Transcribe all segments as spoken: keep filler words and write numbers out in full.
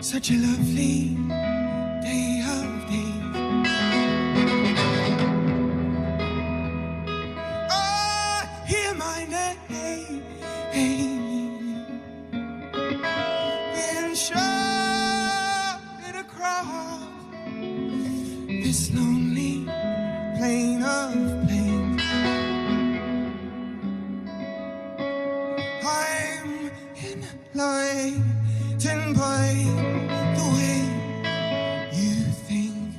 such a lovely day of days. Oh, hear my name being shouted across this lonely plain of plains. I'm enlightened by the way you think.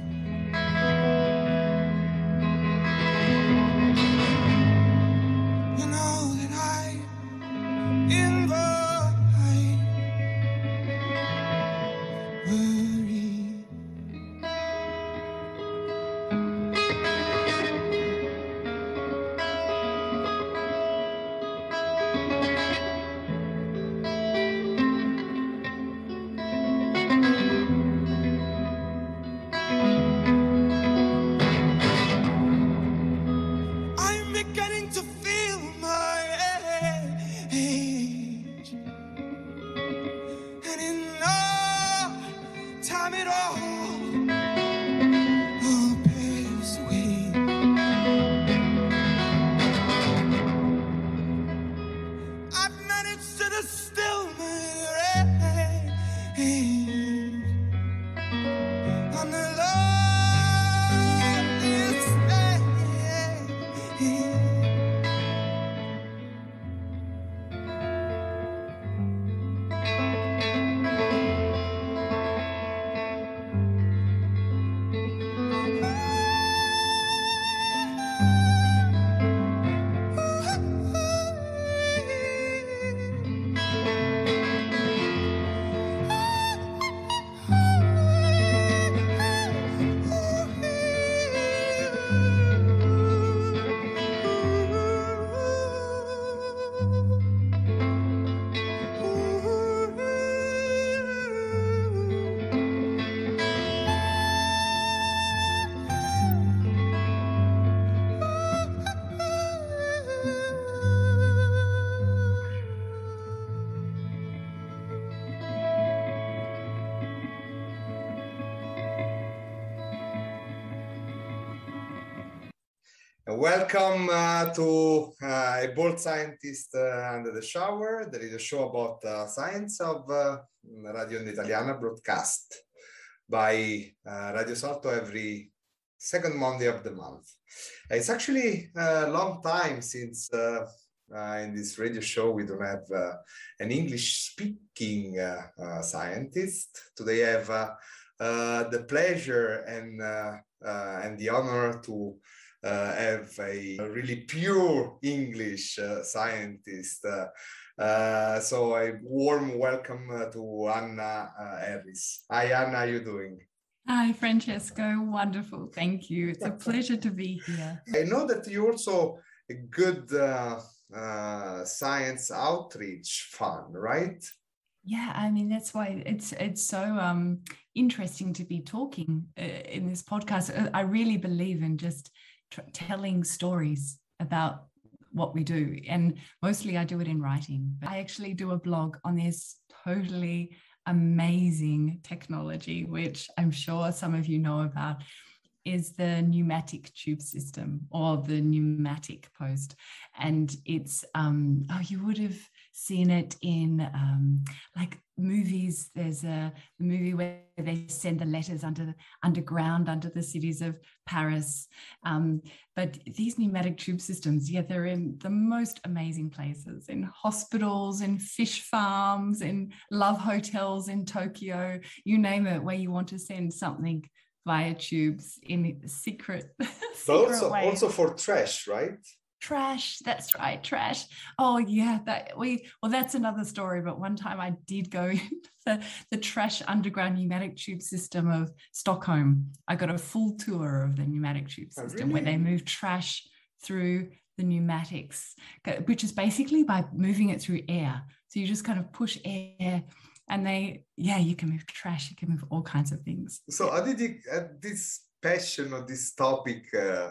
You know that I invite worry. I'm beginning to feel my age, and in no time at all, I'll pass away. I've managed to distill my rage on the loneliest day. Welcome uh, to uh, A Bold Scientist uh, Under the Shower. There is a show about uh, science of uh, Radio Onda Italiana, broadcast by uh, Radio Salto every second Monday of the month. It's actually a long time since uh, uh, in this radio show we don't have uh, an English-speaking uh, uh, scientist. Today I have uh, uh, the pleasure and, uh, uh, and the honor to Uh, have a, a really pure English uh, scientist. Uh, uh, so a warm welcome uh, to Anna uh, Harris. Hi, Anna, how are you doing? Hi, Francesco. Wonderful. Thank you. It's a pleasure to be here. I know that you're also a good uh, uh, science outreach fund, right? Yeah, I mean, that's why it's it's so um, interesting to be talking uh, in this podcast. I really believe in just telling stories about what we do, and mostly I do it in writing. But I actually do a blog on this totally amazing technology, which I'm sure some of you know about, is the pneumatic tube system, or the pneumatic post. And it's um oh you would have seen it in um like movies. There's a movie where they send the letters under underground under the cities of Paris, um but these pneumatic tube systems, yeah, they're in the most amazing places, in hospitals, in fish farms, in love hotels in Tokyo, you name it, where you want to send something via tubes in secret, secret but also ways. also for trash, right? Trash, that's right, trash. Oh yeah, that we well that's another story. But one time I did go into the, the trash underground pneumatic tube system of Stockholm. I got a full tour of the pneumatic tube system. Oh, really? Where they move trash through the pneumatics, which is basically by moving it through air. So you just kind of push air, and they, yeah, you can move trash, you can move all kinds of things. So how did you, uh, this passion of this topic uh,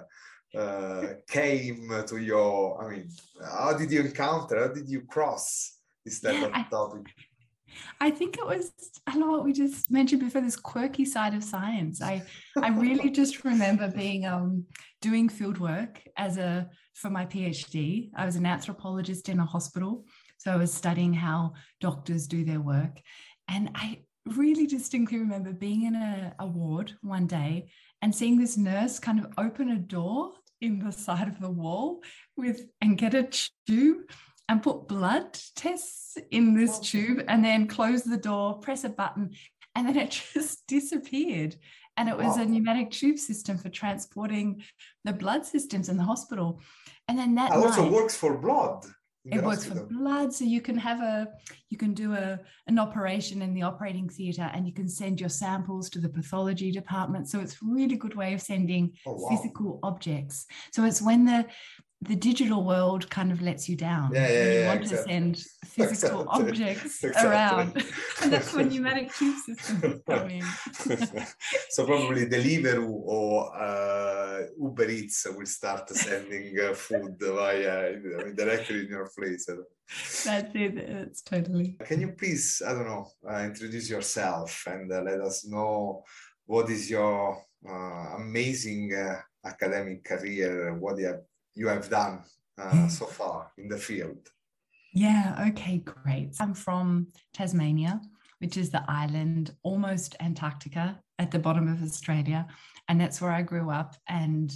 uh, came to your, I mean, how did you encounter, how did you cross this type yeah, of I, topic? I think it was, I know what we just mentioned before, this quirky side of science. I I really just remember being um doing field work as a for my PhD. I was an anthropologist in a hospital. So I was studying how doctors do their work. And I really distinctly remember being in a, a ward one day and seeing this nurse kind of open a door in the side of the wall with and get a tube and put blood tests in this tube and then close the door, press a button, and then it just disappeared. And it was wow. a pneumatic tube system for transporting the blood systems in the hospital. And then that it also night, works for blood. It works for blood. So you can have a, you can do a, an operation in the operating theatre and you can send your samples to the pathology department. So it's a really good way of sending oh, wow. physical objects. So it's when the, the digital world kind of lets you down. Yeah, yeah, when you yeah, want exactly. to send physical exactly. objects exactly. around. And that's when pneumatic tube systems come in. So probably Deliveroo or uh, Uber Eats will start sending uh, food via, I mean, directly in your place. That's it. It's totally. Can you please, I don't know, uh, introduce yourself and uh, let us know what is your uh, amazing uh, academic career, what you have you have done uh, so far in the field? Yeah, okay, great. I'm from Tasmania, which is the island, almost Antarctica at the bottom of Australia. And that's where I grew up. And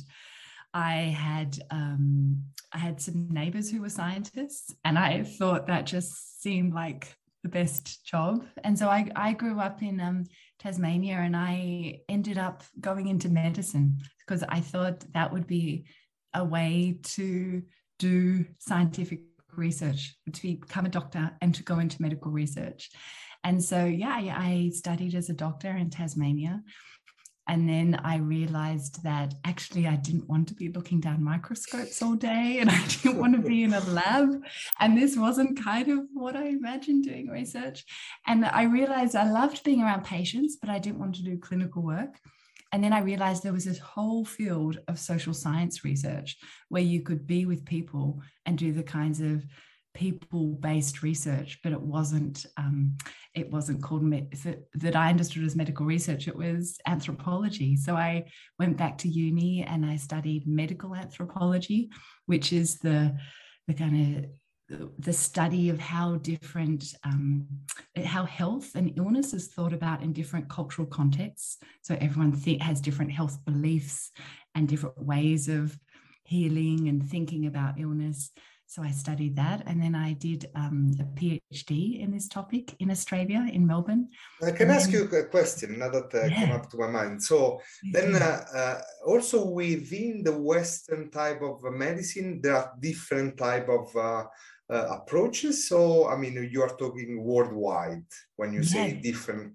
I had um, I had some neighbors who were scientists, and I thought that just seemed like the best job. And so I, I grew up in um, Tasmania, and I ended up going into medicine because I thought that would be a way to do scientific research, to become a doctor and to go into medical research. And so, yeah, I studied as a doctor in Tasmania. And then I realized that actually I didn't want to be looking down microscopes all day and I didn't want to be in a lab. And this wasn't kind of what I imagined doing research. And I realized I loved being around patients, but I didn't want to do clinical work. And then I realized there was this whole field of social science research where you could be with people and do the kinds of people-based research, but it wasn't um, it wasn't called med- that I understood as medical research. It was anthropology. So I went back to uni and I studied medical anthropology, which is the the kind of the study of how different, um, how health and illness is thought about in different cultural contexts. So everyone th- has different health beliefs and different ways of healing and thinking about illness. So I studied that, and then I did um, a PhD in this topic in Australia, in Melbourne. I can and ask then, you a question now that uh, yeah. came up to my mind. So then uh, uh, also within the Western type of medicine, there are different type of uh, uh, approaches. So, I mean, you are talking worldwide when you say yeah. different.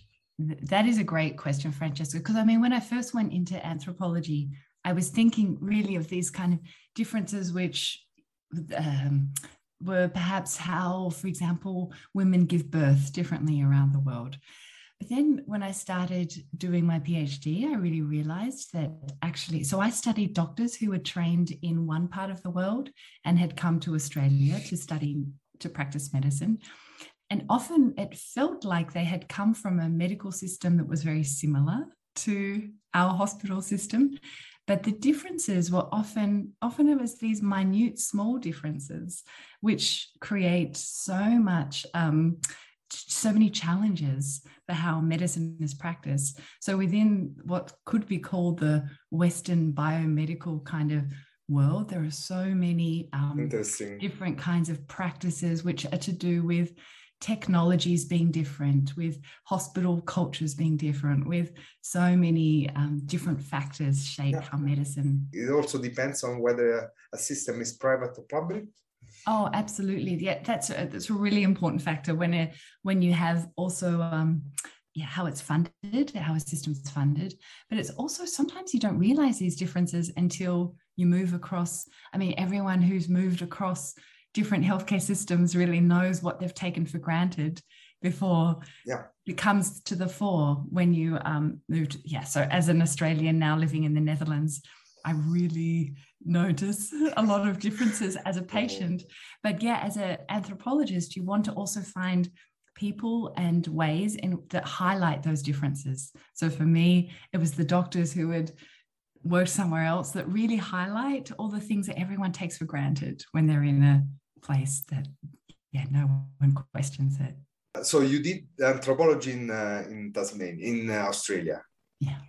That is a great question, Francesca, because I mean, when I first went into anthropology, I was thinking really of these kind of differences which um, were perhaps how, for example, women give birth differently around the world. But then when I started doing my PhD, I really realized that actually, so I studied doctors who were trained in one part of the world and had come to Australia to study, to practice medicine. And often it felt like they had come from a medical system that was very similar to our hospital system. But the differences were often, often it was these minute, small differences, which create so much, um, so many challenges for how medicine is practiced. So within what could be called the Western biomedical kind of world, there are so many um, different kinds of practices which are to do with technologies being different, with hospital cultures being different, with so many um, different factors shape yeah. how medicine. It also depends on whether a system is private or public. Oh, absolutely. Yeah, that's a, that's a really important factor when it, when you have also um, yeah, how it's funded, how a system's funded. But it's also sometimes you don't realize these differences until you move across. I mean, everyone who's moved across different healthcare systems really knows what they've taken for granted before yeah. it comes to the fore when you um, moved. Yeah, so as an Australian now living in the Netherlands, I really notice a lot of differences as a patient. But yeah, as an anthropologist, you want to also find people and ways in, that highlight those differences. So for me, it was the doctors who had worked somewhere else that really highlight all the things that everyone takes for granted when they're in a place that, yeah, no one questions it. So you did anthropology in uh, in Tasmania, in uh, Australia. Yeah.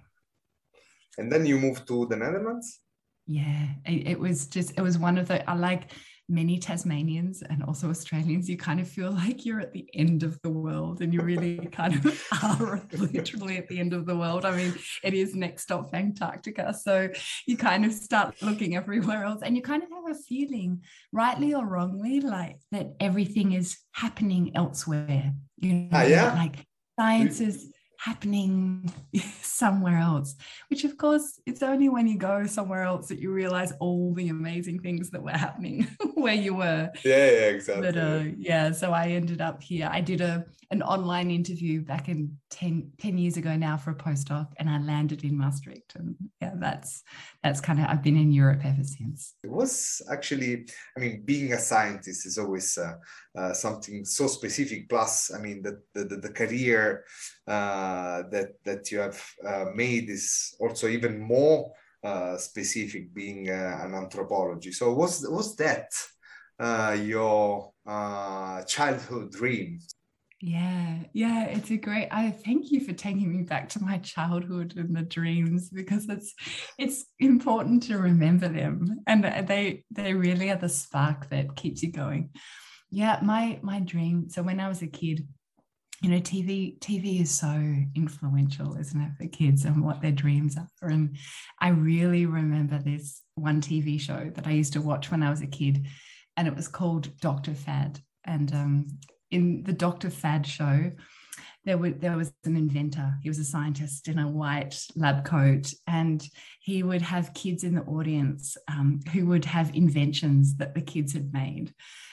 And then you moved to the Netherlands? Yeah, it, it was just, it was one of the, I like many Tasmanians and also Australians, you kind of feel like you're at the end of the world, and you really kind of are literally at the end of the world. I mean, it is next stop Antarctica. So you kind of start looking everywhere else, and you kind of have a feeling, rightly or wrongly, like that everything is happening elsewhere. You know, ah, yeah? like science is happening somewhere else, which of course it's only when you go somewhere else that you realize all the amazing things that were happening where you were. Yeah, yeah, exactly. But uh, yeah, so I ended up here. I did a an online interview back in ten, ten years ago now for a postdoc, and I landed in Maastricht. And yeah, that's that's kind of, I've been in Europe ever since. It was actually, I mean, being a scientist is always uh, uh, something so specific. Plus, I mean, the the, the career uh, that that you have uh, made is also even more uh, specific, being uh, an anthropology. So was was that uh, your uh, childhood dream? Yeah, yeah, it's a great, I thank you for taking me back to my childhood and the dreams, because it's it's important to remember them, and they they really are the spark that keeps you going. Yeah, my my dream, so when I was a kid, you know, T V T V is so influential, isn't it, for kids and what their dreams are. And I really remember this one T V show that I used to watch when I was a kid, and it was called Doctor Fad. And um in the Doctor Fad show, there, were, there was an inventor. He was a scientist in a white lab coat, and he would have kids in the audience um, who would have inventions that the kids had made.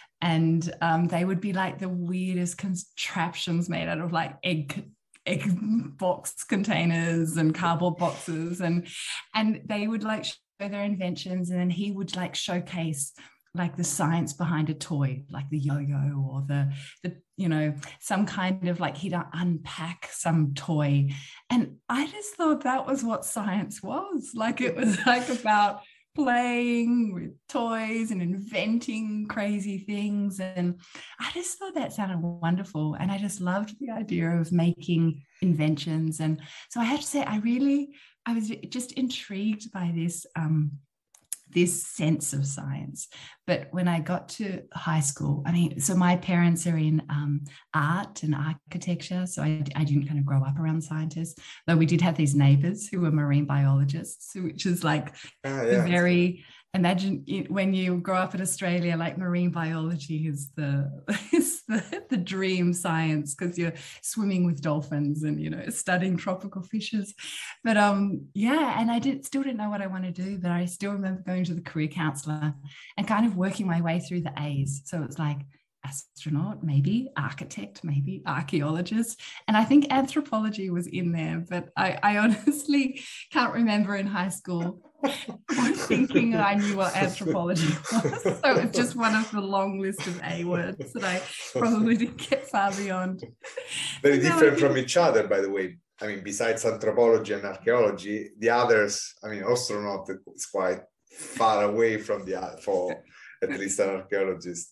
And um, they would be like the weirdest contraptions made out of like egg egg box containers and cardboard boxes. And, and they would like show their inventions, and then he would like showcase like the science behind a toy, like the yo-yo or the, the, you know, some kind of like he'd unpack some toy. And I just thought that was what science was. Like it was like about playing with toys and inventing crazy things. And I just thought that sounded wonderful. And I just loved the idea of making inventions. And so I have to say, I really, I was just intrigued by this, um, this sense of science. But when I got to high school, I mean, so my parents are in um, art and architecture, so I, I didn't kind of grow up around scientists, though we did have these neighbors who were marine biologists, which is like ah, yeah. very, imagine it, when you grow up in Australia, like marine biology is the, is the, the dream science, because you're swimming with dolphins and, you know, studying tropical fishes. But um, yeah, and I did still didn't know what I want to do, but I still remember going to the career counselor and kind of working my way through the A's. So it's like astronaut, maybe architect, maybe archaeologist. And I think anthropology was in there, but I, I honestly can't remember in high school thinking I knew what anthropology was. So it's just one of the long list of A words that I probably didn't get far beyond. Very different from each other, by the way. I mean, besides anthropology and archaeology, the others, I mean, astronaut is quite far away from the other, for at least an archaeologist.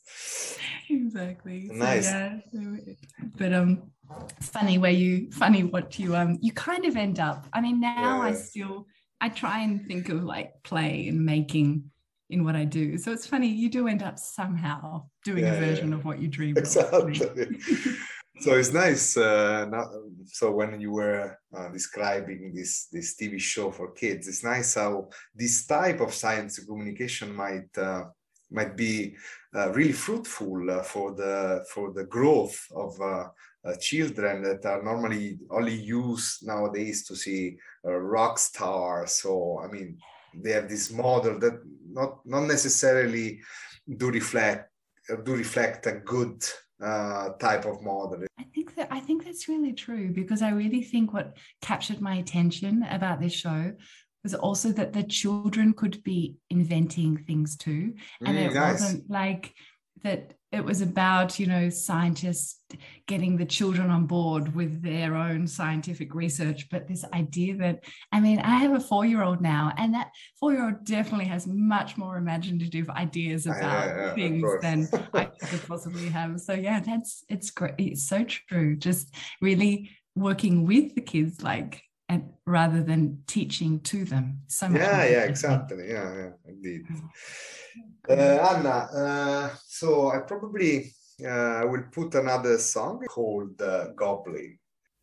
Exactly. Nice. So, yeah. But um, funny where you, funny what you um, you kind of end up. I mean, now yeah. I still, I try and think of like play and making in what I do. So it's funny, you do end up somehow doing yeah, a version yeah. of what you dreamed exactly. of. So it's nice. Uh, now, so when you were uh, describing this this T V show for kids, it's nice how this type of science communication might uh, might be uh, really fruitful uh, for the for the growth of uh, uh, children that are normally only used nowadays to see uh, rock stars. So I mean, they have this model that not not necessarily do reflect uh, do reflect a good uh type of model. I think that I think that's really true, because I really think what captured my attention about this show was also that the children could be inventing things too, and mm, it nice. wasn't like that it was about, you know, scientists getting the children on board with their own scientific research, but this idea that, I mean, I have a four-year-old now, and that four-year-old definitely has much more imaginative ideas about yeah, yeah, things than I could possibly have. So yeah, that's, it's great. It's so true. Just really working with the kids, like, and rather than teaching to them. So much. Yeah, yeah, exactly. Yeah, yeah, indeed. Uh, Anna, uh, so I probably uh, will put another song called uh, Goblin.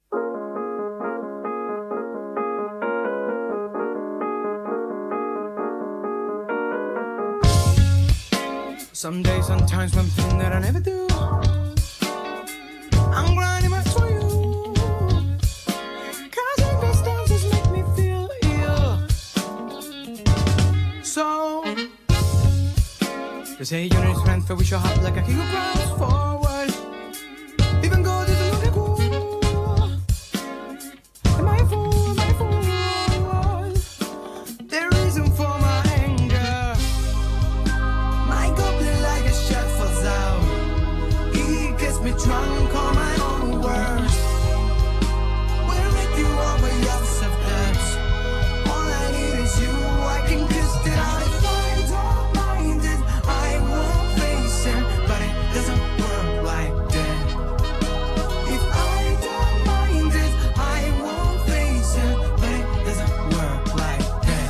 Some days, sometimes, one thing that I never do, I'm grinding my for you, cause circumstances make me feel ill. So they say you need strength, but we show up like a king who grows forward. Even God is a little cool. Am I a fool? Am I a fool? The reason for my anger, my goblin like a shot falls out. He gets me drunk on my own words. Where if you over yourself, that's all I need is you. I can kiss it out if I don't mind it. I won't face it, but it doesn't work like that. If I don't mind it, I won't face it, but it doesn't work like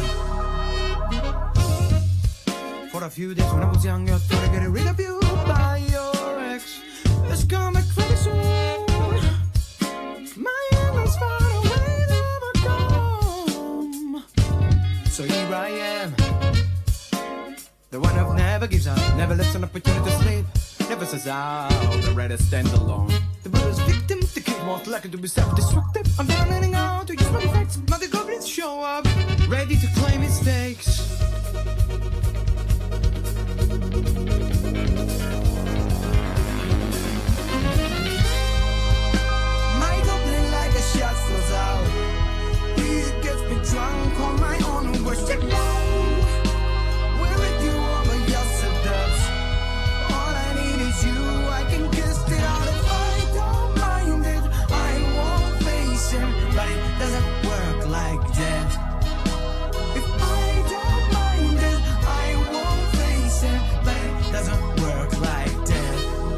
that. For a few days when I was young, I thought I'd get rid of you by your ex. It's coming pretty soon. My anger's far away to overcome. So here I am, the one who never gives up, never lets an opportunity to sleep, never says out, the rather stand alone. The brother's victim, the kid won't like it to be self-destructive. I'm done letting out to use my facts, but the goblins show up, ready to claim mistakes. My goblin like a shot flows out. He gets me drunk on my own words. Check now. Where with you over yourself does. All I need is you. I can kiss it out if I don't mind it. I won't face it, but it doesn't work like that. If I don't mind it, I won't face it, but it doesn't work like that.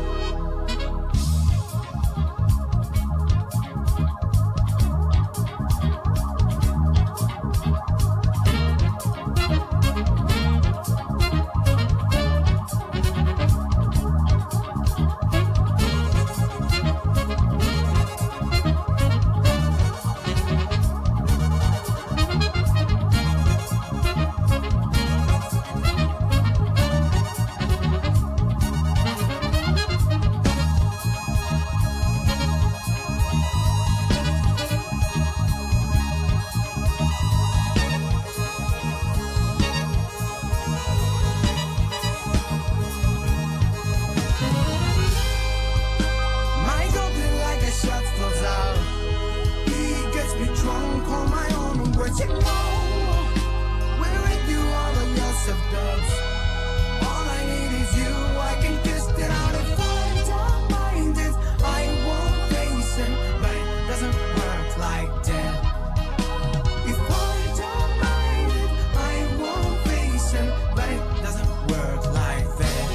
My goblin like a shot flows out. He gets me drunk on my own words. You know, where if you are on yourself does. All I need is you. I can kiss it out if I don't mind it. I won't face it, but it doesn't work like that. If I don't mind it, I won't face it, but it doesn't work like that.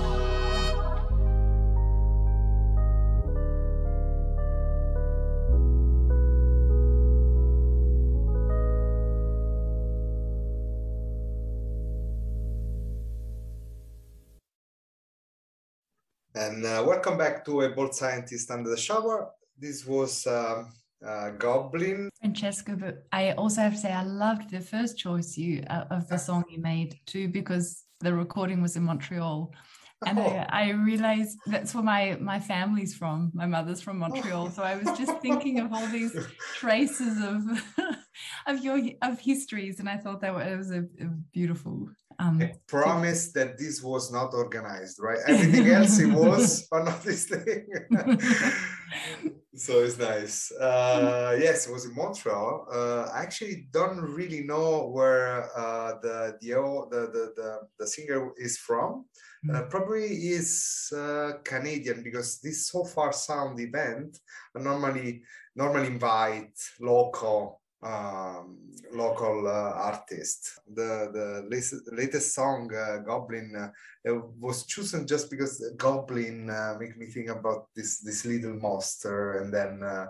And uh, welcome back to A Bold Scientist Under the Shower. This was um, uh, Goblin. Francesco, but I also have to say I loved the first choice you uh, of the song you made too, because the recording was in Montreal, and Oh. I, I realized that's where my my family's from. My mother's from Montreal, so I was just thinking of all these traces of of your of histories, and I thought that it was a, a beautiful. Um, I promise that this was not organized, right? Everything else it was, but not this thing. So it's nice. Uh, yes, it was in Montreal. Uh, I actually don't really know where uh, the, the the the the the singer is from. Uh, probably is uh, Canadian, because this So Far Sound event normally normally invite local um, local uh, artists. The the latest, latest song uh, Goblin uh, was chosen just because Goblin uh, make me think about this this little monster, and then uh,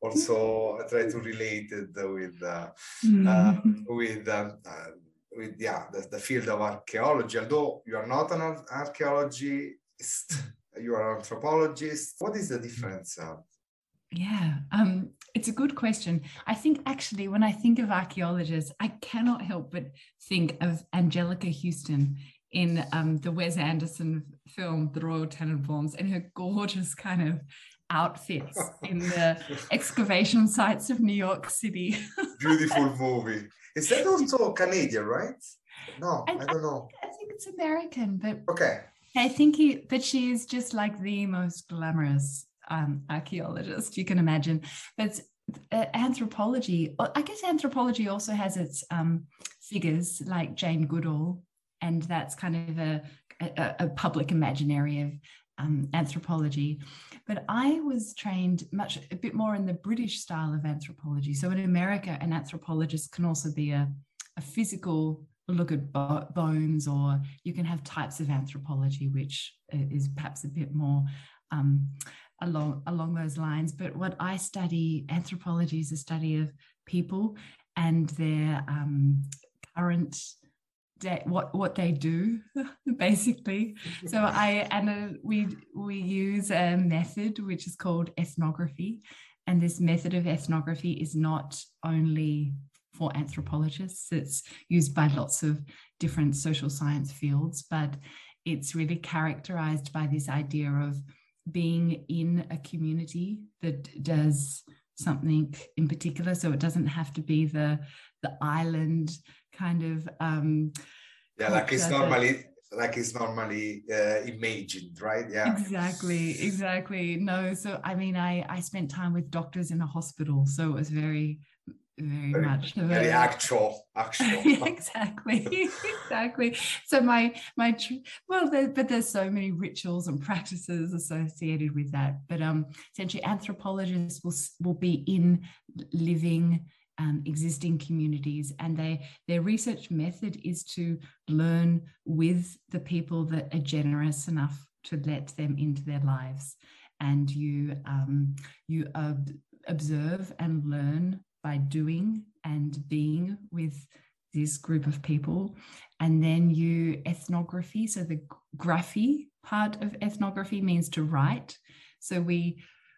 also I try to relate it with uh, uh, with. Um, uh, with yeah the, the field of archaeology. Although you are not an archaeologist, you are an anthropologist. What is the difference? Uh? Yeah, um, it's a good question. I think actually when I think of archaeologists, I cannot help but think of Angelica Houston in um, the Wes Anderson film, The Royal Tenenbaums, and her gorgeous kind of outfits in the excavation sites of New York City. Beautiful movie. Is that also Canadian, right? No, I, I don't know. I think it's American, but okay. I think he, but she is just like the most glamorous um, archaeologist you can imagine. But uh, anthropology, I guess anthropology also has its um, figures like Jane Goodall, and that's kind of a, a, a public imaginary of um, anthropology. But I was trained much a bit more in the British style of anthropology. So in America, an anthropologist can also be a, a physical look at bo- bones, or you can have types of anthropology, which is perhaps a bit more um, along, along those lines. But what I study, anthropology is a study of people and their um, current Day, what what they do basically. So I and uh, we we use a method which is called ethnography, and this method of ethnography is not only for anthropologists, it's used by lots of different social science fields, but it's really characterized by this idea of being in a community that does something in particular. So it doesn't have to be the the island kind of um yeah like it's normally like it's normally uh, imagined, right? Yeah, exactly exactly no so I mean I I spent time with doctors in a hospital, so it was very very, very much very a, actual actual yeah, exactly exactly so my my well there, but there's so many rituals and practices associated with that. But um essentially anthropologists will will be in living Um, existing communities, and they their research method is to learn with the people that are generous enough to let them into their lives, and you um, you ob- observe and learn by doing and being with this group of people, and then you ethnography. So the graphy part of ethnography means to write. So we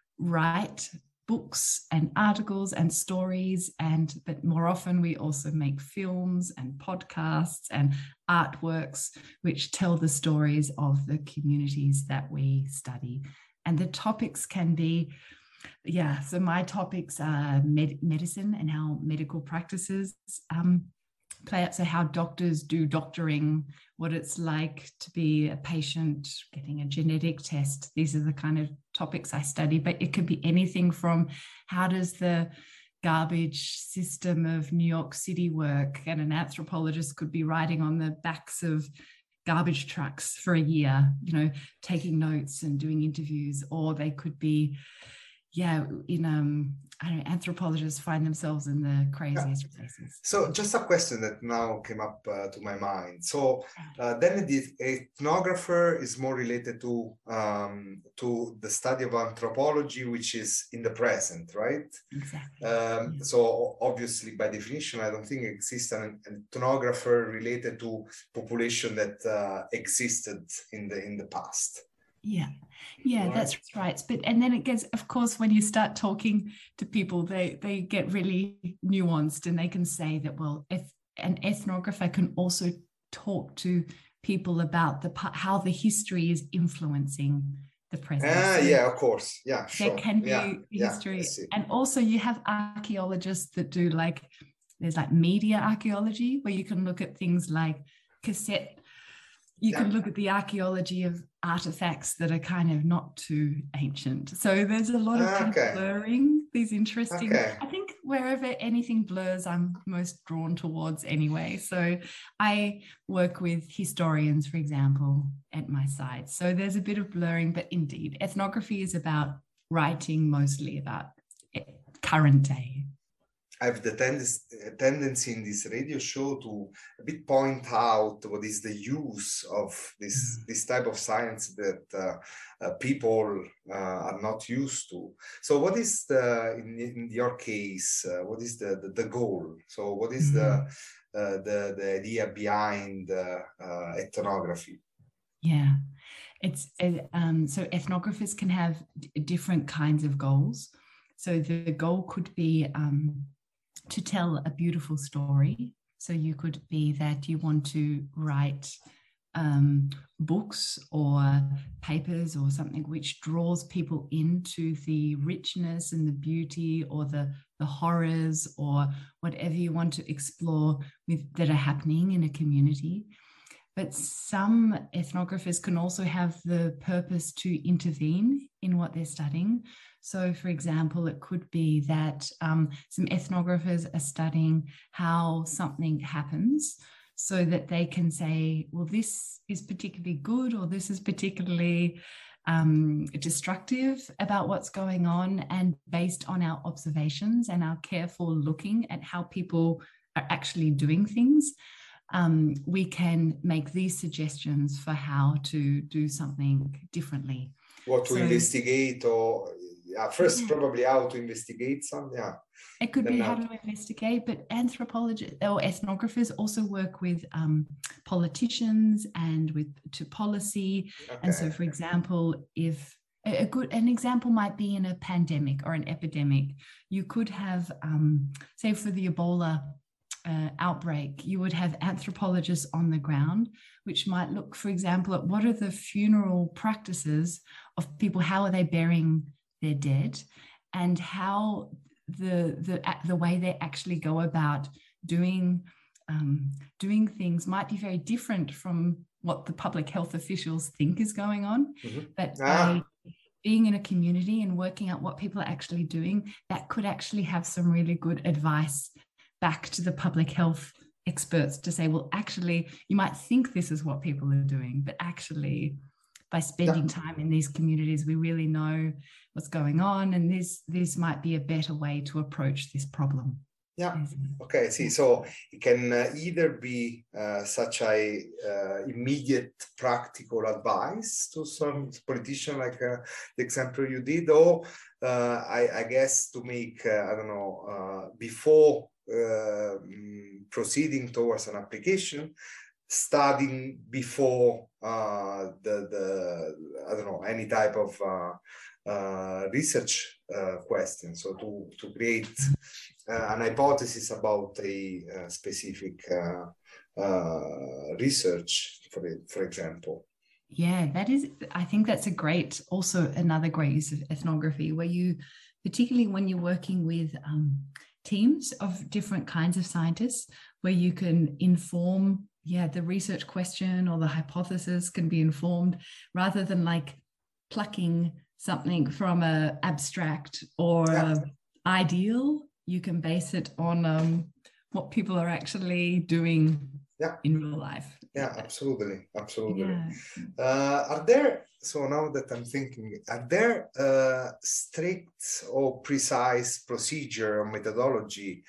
write books and articles and stories, and but more often we also make films and podcasts and artworks which tell the stories of the communities that we study. And the topics can be, yeah, so my topics are med- medicine and how medical practices um, play out. So how doctors do doctoring, what it's like to be a patient getting a genetic test. These are the kind of topics I study, but it could be anything from how does the garbage system of New York City work, and an anthropologist could be riding on the backs of garbage trucks for a year, you know, taking notes and doing interviews. Or they could be, yeah, in um, I don't know, anthropologists find themselves in the craziest yeah. places. So just a question that now came up uh, to my mind. So uh, then the ethnographer is more related to um, to the study of anthropology, which is in the present, right? Exactly. Um, yeah. So obviously, by definition, I don't think exists an ethnographer related to population that uh, existed in the in the past. Yeah, yeah, right. That's right. But and then it gets, of course, when you start talking to people, they they get really nuanced, and they can say that, well, if an ethnographer can also talk to people about the how the history is influencing the present. Ah, so yeah, of course. Yeah, sure. There can be yeah, history, yeah, and also you have archaeologists that do like there's like media archaeology, where you can look at things like cassette you Yeah. can look at the archaeology of artifacts that are kind of not too ancient. So there's a lot of kind Okay. of blurring, these interesting, Okay. I think wherever anything blurs, I'm most drawn towards anyway. So I work with historians, for example, at my site. So there's a bit of blurring, but indeed, ethnography is about writing mostly about current day. I have the tend- tendency in this radio show to a bit point out what is the use of this, Mm. this type of science that uh, uh, people uh, are not used to. So what is the, in, in your case, uh, what is the, the, the goal? So what is Mm. the, uh, the, the idea behind uh, uh, ethnography? Yeah, it's it, um, so ethnographers can have d- different kinds of goals. So the goal could be um, to tell a beautiful story. So you could be that you want to write um, books or papers or something which draws people into the richness and the beauty or the, the horrors or whatever you want to explore with that are happening in a community. But some ethnographers can also have the purpose to intervene in what they're studying. So, for example, it could be that um, some ethnographers are studying how something happens so that they can say, well, this is particularly good or this is particularly um, destructive about what's going on. And based on our observations and our careful looking at how people are actually doing things, Um, we can make these suggestions for how to do something differently. What to So- investigate or yeah, first Yeah. probably how to investigate some, yeah. It could Then be how now- to investigate, but anthropologists or ethnographers also work with um, politicians and with to policy. And so, Okay. for example, if a a good an example might be in a pandemic or an epidemic, you could have, um, say, for the Ebola uh, outbreak, you would have anthropologists on the ground, which might look, for example, at what are the funeral practices of people, how are they burying their dead, and how the the the way they actually go about doing um, doing things might be very different from what the public health officials think is going on. Mhm. But Ah. by being in a community and working out what people are actually doing, that could actually have some really good advice back to the public health experts to say, well, actually, you might think this is what people are doing, but actually, by spending time in these communities, we really know what's going on, and this this might be a better way to approach this problem. Yeah. Isn't it? Okay, see, so it can uh, either be uh, such a uh, immediate practical advice to some politician, like uh, the example you did, or uh, I, I guess to make, uh, I don't know, uh, before uh, mm, proceeding towards an application, studying before uh, the, the, I don't know, any type of uh, uh, research uh, question. So to, to create uh, an hypothesis about a uh, specific uh, uh, research, for, it, for example. Yeah, that is, I think that's a great, also another great use of ethnography, where you, particularly when you're working with um, teams of different kinds of scientists, where you can inform, yeah, the research question or the hypothesis can be informed rather than like plucking something from a abstract or Yeah. a ideal. You can base it on um, what people are actually doing Yeah. in real life. Yeah, absolutely, absolutely. Yeah. Uh, are there, so now that I'm thinking, are there uh, strict or precise procedure or methodology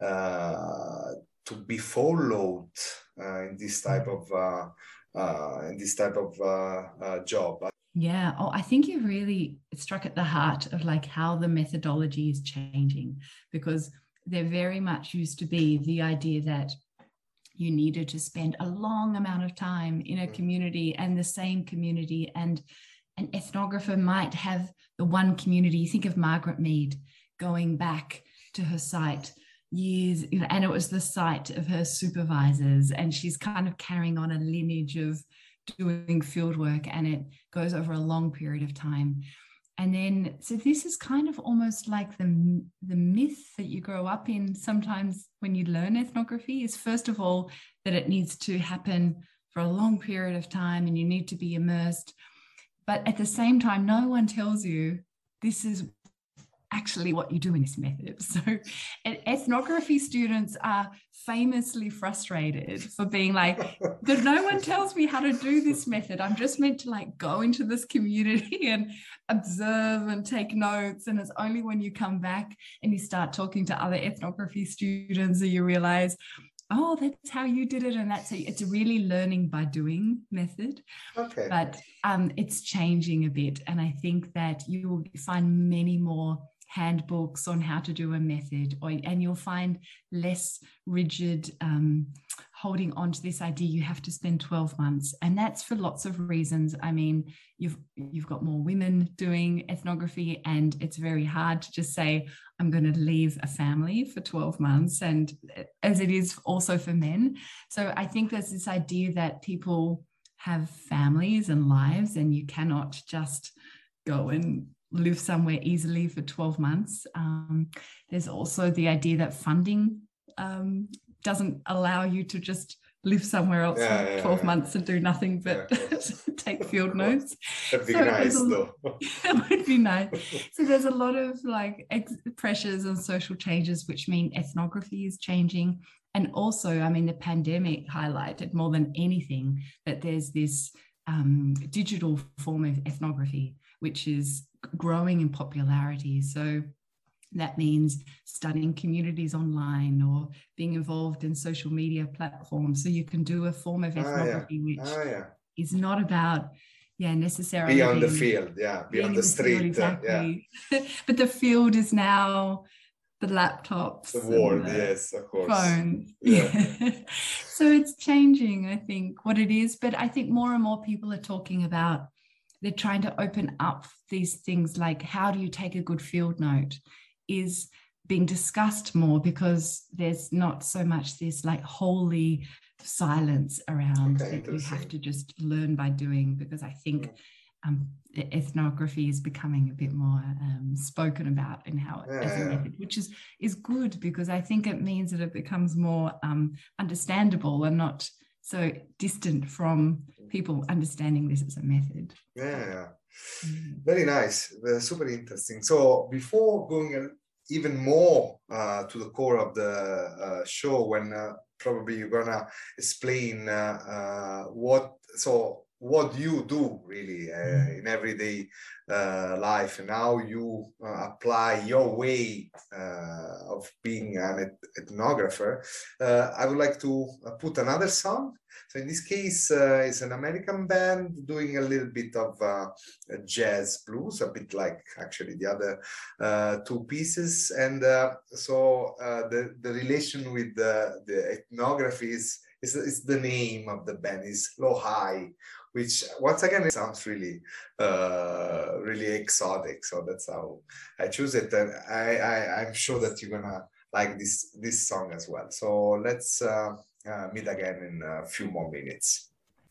uh, to be followed uh, in this type of uh, uh, in this type of uh, uh, job? Yeah. Oh, I think you really struck at the heart of like how the methodology is changing, because there very much used to be the idea that you needed to spend a long amount of time in a community and the same community, and an ethnographer might have the one community. You think of Margaret Mead going back to her site years, and it was the site of her supervisors, and she's kind of carrying on a lineage of doing field work, and it goes over a long period of time. And then, so this is kind of almost like the, the myth that you grow up in sometimes when you learn ethnography, is first of all, that it needs to happen for a long period of time and you need to be immersed. But at the same time, no one tells you this is actually what you do in this method. So ethnography students are famously frustrated for being like, that no one tells me how to do this method. I'm just meant to like go into this community and observe and take notes. And it's only when you come back and you start talking to other ethnography students that you realize, oh, that's how you did it. And that's a, it's a really learning by doing method. Okay. But um, it's changing a bit. And I think that you will find many more handbooks on how to do a method, or, and you'll find less rigid um, holding on to this idea you have to spend twelve months. And that's for lots of reasons. I mean, you've you've got more women doing ethnography, and it's very hard to just say, I'm going to leave a family for twelve months, and as it is also for men. So I think there's this idea that people have families and lives, and you cannot just go and live somewhere easily for twelve months. Um, there's also the idea that funding um, doesn't allow you to just live somewhere else yeah, for yeah, twelve yeah. months and do nothing but yeah. take field notes. That'd be So nice, there's a- though. That would be nice. So there's a lot of like ex- pressures and social changes, which mean ethnography is changing. And also, I mean, the pandemic highlighted more than anything that there's this um, digital form of ethnography, which is growing in popularity. So that means studying communities online or being involved in social media platforms. So you can do a form of Ah, yeah. ethnography which Ah, yeah. is not about, yeah, necessarily Be on the being- field, yeah. Be being on in the field, street, uh, yeah. exactly. But the field is now the laptops, The and world, the yes, of course. phones. Yeah. Yeah. So it's changing, I think, what it is. But I think more and more people are talking about, they're trying to open up these things like, how do you take a good field note, is being discussed more, because there's not so much this like holy silence around Okay, that you have interesting. to just learn by doing, because I think um, the ethnography is becoming a bit more um, spoken about in how Yeah, as a yeah. method, which is is good, because I think it means that it becomes more um, understandable and not so distant from people understanding this as a method. Yeah, yeah. Mm. Very nice, uh, super interesting. So before going a- even more uh, to the core of the uh, show, when uh, probably you're gonna explain uh, uh, what so what you do really uh, in everyday uh, life, and how you uh, apply your way uh, of being an eth- ethnographer, uh, I would like to uh, put another song. So in this case, uh, it's an American band doing a little bit of uh, jazz blues, a bit like actually the other uh, two pieces. And uh, so uh, the, the relation with the, the ethnography is, is, is the name of the band, is Lo-Hi, which once again, it sounds really, uh, really exotic. So that's how I choose it. And I, I, I'm sure that you're gonna like this, this song as well. So let's uh, uh, meet again in a few more minutes.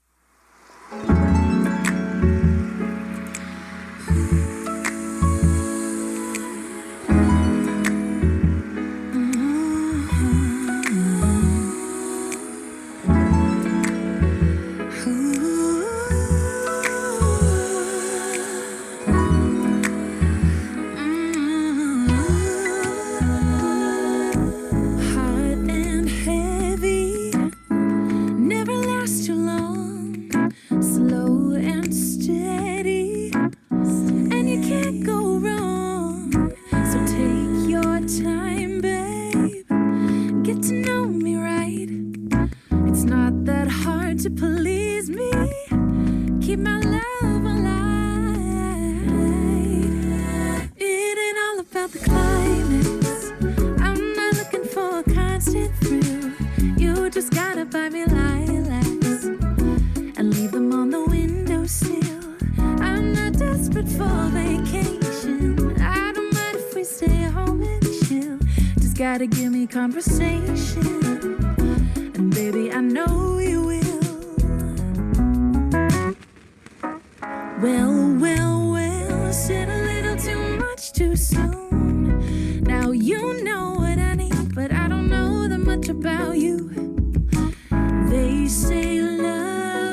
Hot and heavy, never last too long. Slow and steady, and you can't go wrong. So take your time, babe. Get to know me right. It's not that hard to please me. Keep my love alive. It ain't all about the climax. I'm not looking for a constant thrill. You just gotta buy me lilacs and leave them on the windowsill. I'm not desperate for vacation. I don't mind if we stay home and chill. Just gotta give me conversation, and baby, I know you will. Well, well, well, said a little too much too soon. Now you know what I need, but I don't know that much about you. They say love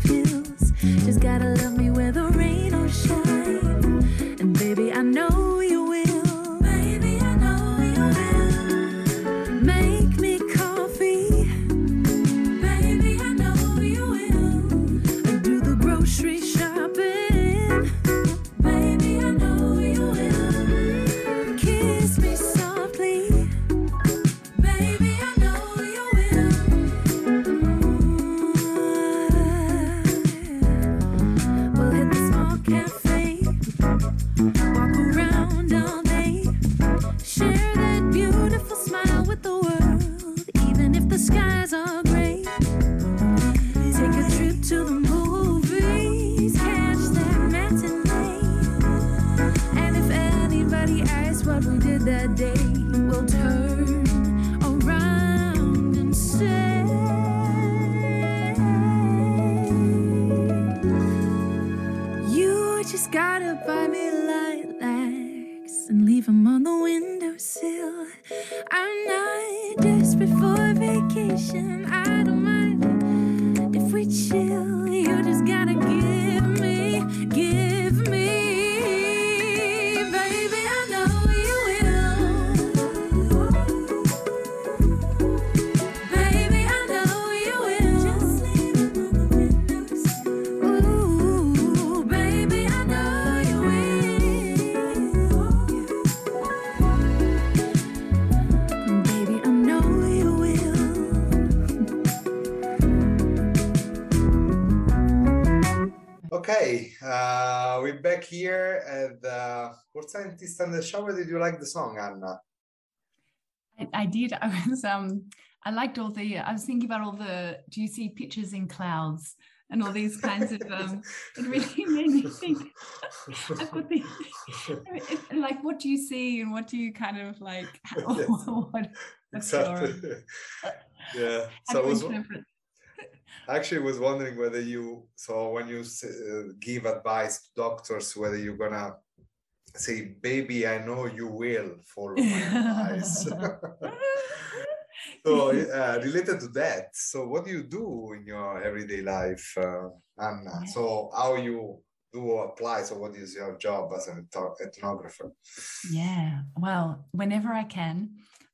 pills. Just gotta love me whether rain or shine. And baby, I know you will. Baby, I know you will. Make me coffee. Baby, I know you will. Do the grocery shopping. Baby, I know you will. Kiss me softly. Baby, I know you will. We'll hit the small cafe, walk around all day, share that beautiful smile with the world, even if the skies are gray. Take a trip to the movies, catch that matinee. And if anybody asks what we did that day, we'll turn around and say, you just gotta buy me lilacs and leave them on the windowsill. I'm not desperate for vacation, I don't mind if we chill. You just gotta give me, give me. Baby, I know you will. Baby, I know you will. Just leave it on the windows. Ooh, baby, I know you will. Baby, I know you will. Okay, uh, we're back here at the Sports Scientist and the Shower. Did you like the song, Anna? I, I did. I was um I liked all the I was thinking about all the do you see pictures in clouds and all these kinds of um it really made me think. I could think it, like what do you see and what do you kind of like Yes. what, what's Exactly. your, Yeah. how So I do you was interpret? actually was wondering whether you, so when you s- uh, give advice to doctors, whether you're gonna say, baby, I know you will follow my advice. So uh, related to that, so what do you do in your everyday life, uh, Anna? Yeah. So how you do apply? So what is your job as an eth- ethnographer? Yeah, well, whenever I can,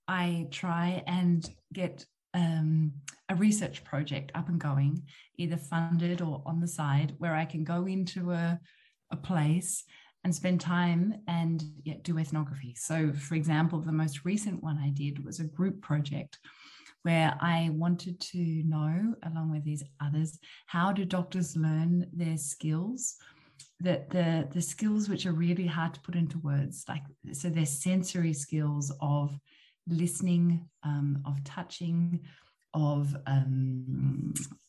I try and get um, a research project up and going, either funded or on the side, where I can go into a, a place and spend time and yeah, do ethnography. So, for example, the most recent one I did was a group project where I wanted to know, along with these others, how do doctors learn their skills, that the, the skills which are really hard to put into words, like, so their sensory skills of listening, um, of touching, of, um,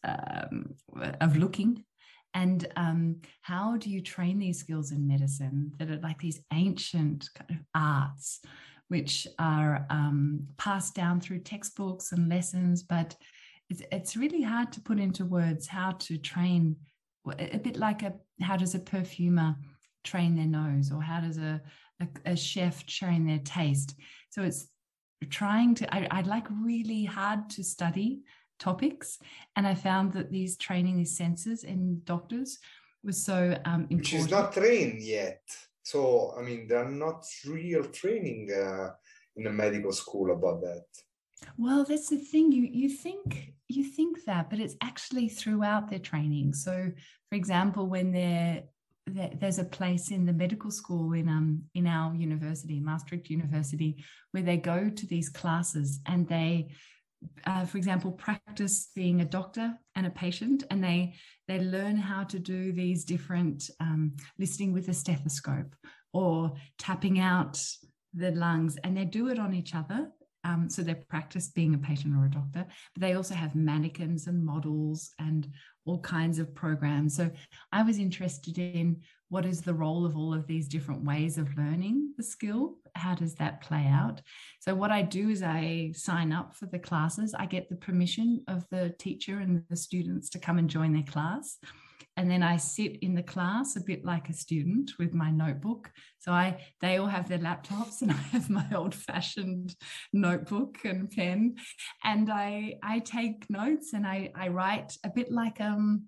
um, of looking. And um, how do you train these skills in medicine that are like these ancient kind of arts, which are um, passed down through textbooks and lessons, but it's, it's really hard to put into words how to train, a bit like a, how does a perfumer train their nose, or how does a, a, a chef train their taste? So it's trying to, I, I'd like really hard to study topics, and I found that these training these senses in doctors was so um, important. Which is not trained yet. So, I mean, there are not real training uh, in the medical school about that. Well, that's the thing. You you think you think that, but it's actually throughout their training. So, for example, when they're there, there's a place in the medical school in um in our university, Maastricht University, where they go to these classes and they, uh, for example, practice being a doctor and a patient, and they they learn how to do these different um, listening with a stethoscope or tapping out the lungs, and they do it on each other. Um, so they practice being a patient or a doctor, but they also have mannequins and models and all kinds of programs. So I was interested in what is the role of all of these different ways of learning the skill? How does that play out? So what I do is I sign up for the classes. I get the permission of the teacher and the students to come and join their class. And then I sit in the class a bit like a student with my notebook. So I, they all have their laptops and I have my old-fashioned notebook and pen. And I, I take notes and I, I write a bit like um,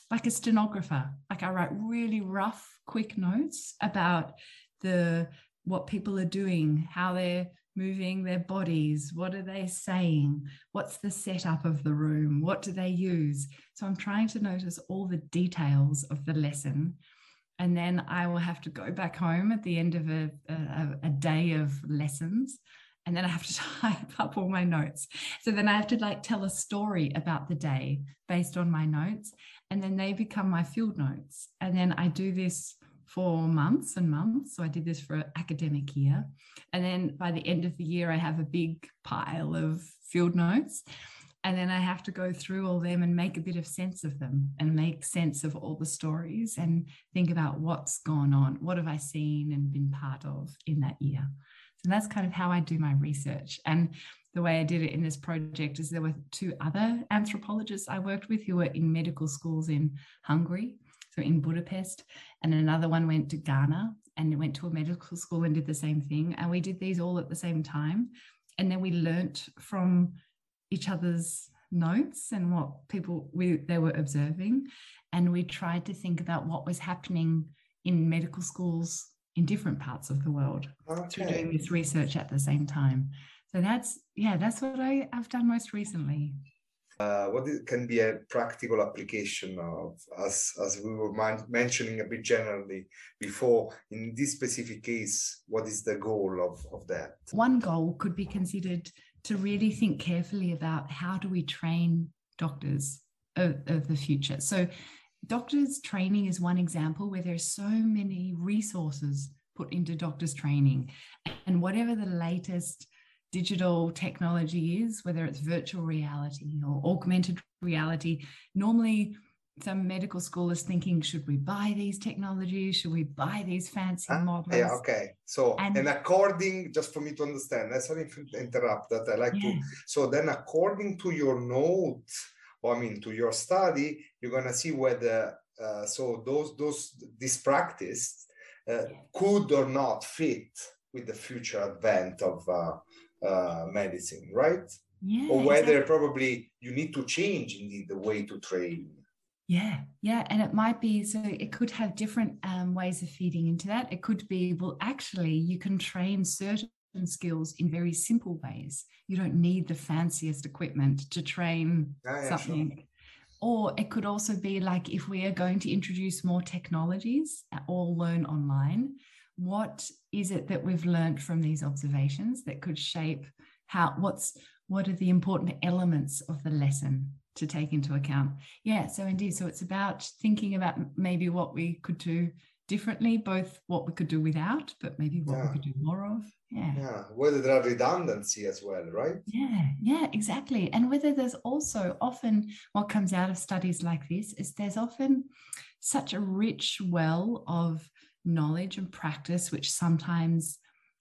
like a stenographer. Like I write really rough, quick notes about the what people are doing, how they're moving their bodies, what are they saying, what's the setup of the room, what do they use. So I'm trying to notice all the details of the lesson. And then I will have to go back home at the end of a, a, a day of lessons. And then I have to type up all my notes. So then I have to like tell a story about the day based on my notes. And then they become my field notes. And then I do this for months and months. So I did this for an academic year. And then by the end of the year, I have a big pile of field notes. And then I have to go through all them and make a bit of sense of them and make sense of all the stories and think about what's gone on. What have I seen and been part of in that year? So that's kind of how I do my research. And the way I did it in this project is there were two other anthropologists I worked with who were in medical schools in Hungary, so in Budapest, and another one went to Ghana and went to a medical school and did the same thing. And we did these all at the same time. And then we learnt from each other's notes and what people we they were observing. And we tried to think about what was happening in medical schools in different parts of the world Okay. through doing this research at the same time. So that's, yeah, that's what I, I've done most recently. Uh, what is, can be a practical application of, as, as we were man- mentioning a bit generally before, in this specific case, what is the goal of, of that? One goal could be considered to really think carefully about how do we train doctors of, of the future. So doctors training is one example where there's so many resources put into doctors training, and whatever the latest digital technology is, whether it's virtual reality or augmented reality, normally some medical school is thinking, should we buy these technologies? Should we buy these fancy Ah, models? yeah, okay. So, and, And- according, just for me to understand, I'm sorry to interrupt that, I like Yeah. to, so then according to your notes, or I mean, to your study, you're gonna see whether, uh, so those, those, this practice uh, could or not fit with the future advent of uh, uh, medicine, right? Yeah, Or whether exactly. probably you need to change indeed the way to train. Yeah, yeah. And it might be, so it could have different um, ways of feeding into that. It could be, well, actually, you can train certain skills in very simple ways. You don't need the fanciest equipment to train Ah, yeah, something. sure. Or it could also be like, if we are going to introduce more technologies or learn online, what is it that we've learned from these observations that could shape how, what's, what are the important elements of the lesson to take into account? Yeah, so indeed, so it's about thinking about maybe what we could do differently, both what we could do without, but maybe what Yeah. we could do more of. Yeah. Yeah, whether there are redundancy as well, right? Yeah, yeah, exactly. And whether there's also often what comes out of studies like this is there's often such a rich well of knowledge and practice, which sometimes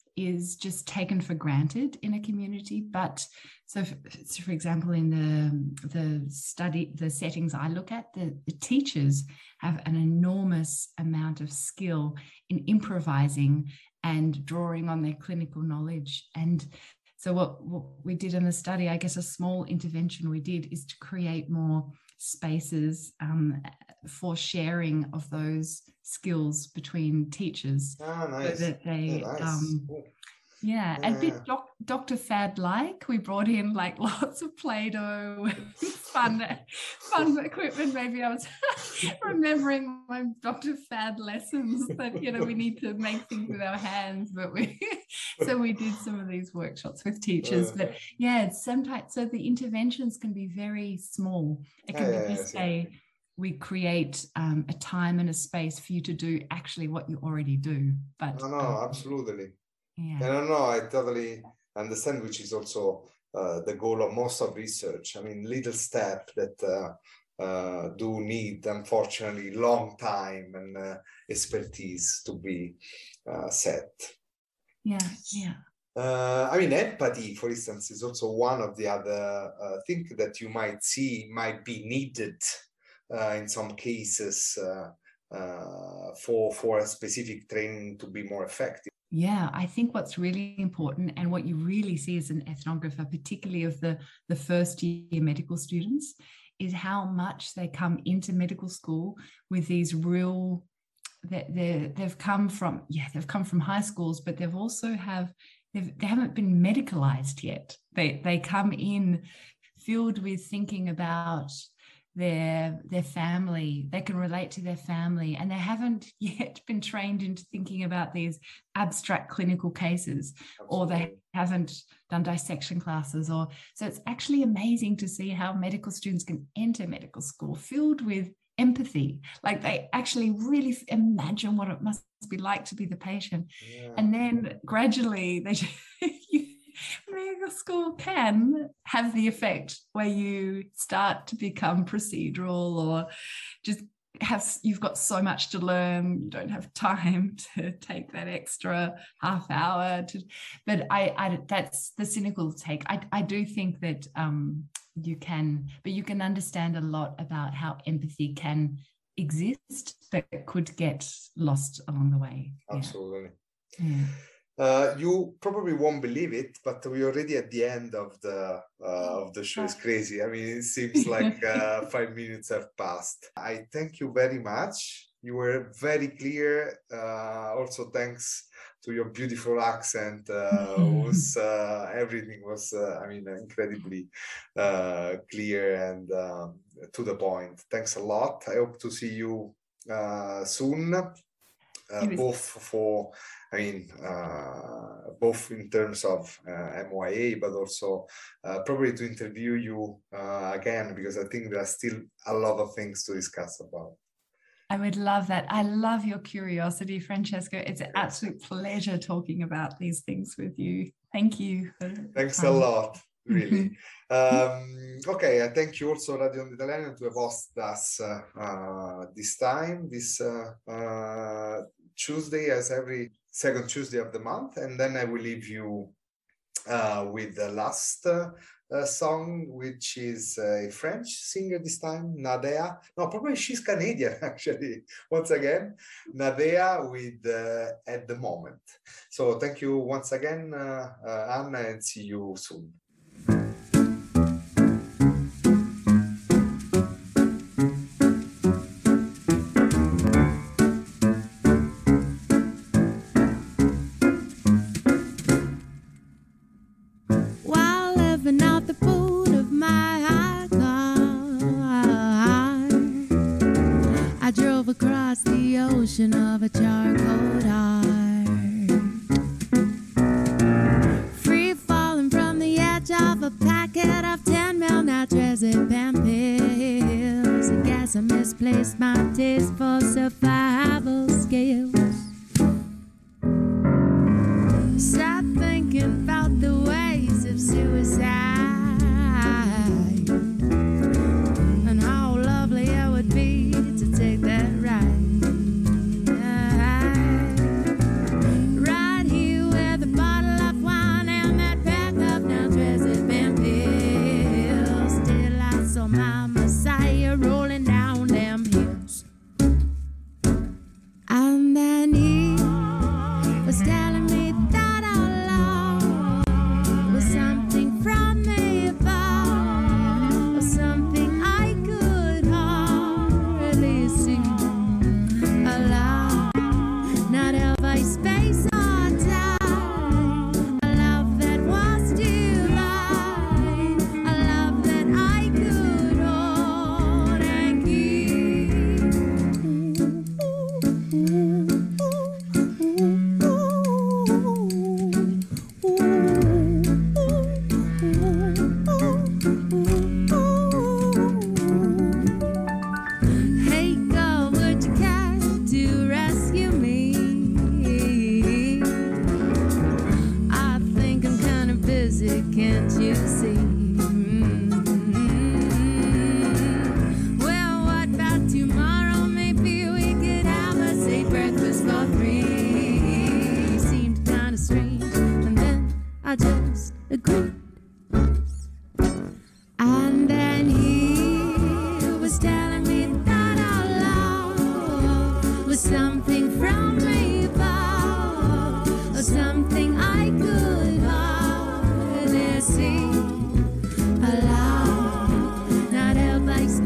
is just taken for granted in a community. But so, for, so for example, in the, the study, the settings I look at, the, the teachers have an enormous amount of skill in improvising and drawing on their clinical knowledge. And so what, what we did in the study, I guess a small intervention we did is to create more spaces um, for sharing of those skills between teachers. Ah, So nice. that they, Yeah, nice. um, Cool. yeah, Yeah, and yeah. bit doc, Doctor Fad like. We brought in like lots of Play-Doh, fun, fun equipment. Maybe I was remembering my Doctor Fad lessons that, you know, we need to make things with our hands, but we, so we did some of these workshops with teachers. Uh. But yeah, it's sometimes, so the interventions can be very small. It can Yeah, be yeah, just yeah, say, we create um, a time and a space for you to do actually what you already do. But No, no, um, absolutely. yeah. And I know, I totally understand, which is also uh, the goal of most of research. I mean, little step that uh, uh, do need, unfortunately, long time and uh, expertise to be uh, set. Yeah, yeah, Uh, I mean, empathy, for instance, is also one of the other uh, things that you might see might be needed uh, in some cases uh, uh, for, for a specific training to be more effective. yeah. I think what's really important and what you really see as an ethnographer, particularly of the, the first year medical students, is how much they come into medical school with these real, that they they've come from, yeah, they've come from high schools, but they've also have, they've, they haven't been medicalized yet. They, they come in filled with thinking about their their family. They can relate to their family, and they haven't yet been trained into thinking about these abstract clinical cases. Absolutely. Or they haven't done dissection classes. Or so it's actually amazing to see how medical students can enter medical school filled with empathy, like they actually really imagine what it must be like to be the patient. Yeah. And then gradually they just, you, medical school can have the effect where you start to become procedural, or just have, you've got so much to learn, you don't have time to take that extra half hour to, but I, I that's the cynical take. I, I do think that um, you can, but you can understand a lot about how empathy can exist, but it could get lost along the way. Absolutely. Yeah. Yeah. Uh, you probably won't believe it, but we're already at the end of the uh, of the show. It's crazy. I mean, it seems like uh, five minutes have passed. I thank you very much. You were very clear. Uh, also, thanks to your beautiful accent. Uh, was uh, everything was, uh, I mean, incredibly uh, clear and uh, to the point. Thanks a lot. I hope to see you uh, soon. Uh, both for, I mean, uh, both in terms of uh, M Y A, but also uh, probably to interview you uh, again, because I think there are still a lot of things to discuss about. I would love that. I love your curiosity, Francesco. It's an absolute pleasure talking about these things with you. Thank you. Thanks a lot. Really. um, okay, I thank you also, Radio Onda Italiana, to have hosted us uh, uh, this time, this uh, uh, Tuesday, as every second Tuesday of the month. And then I will leave you uh, with the last uh, uh, song, which is a French singer this time, Nadea. No, probably she's Canadian, actually, once again. Nadea with uh, At the Moment. So thank you once again, uh, uh, Anna, and see you soon. Of a charcoal heart, free falling from the edge of a packet of ten mil nitrazepam pills. I guess I misplaced my taste for survival skills. Start thinking about the ways of suicide and how lovely it would be to take that ride. Not help like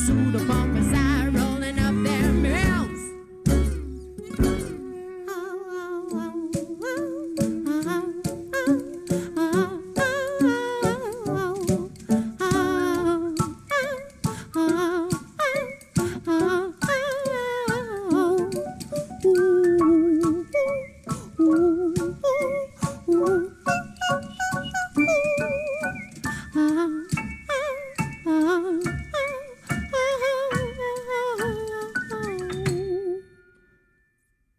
suit upon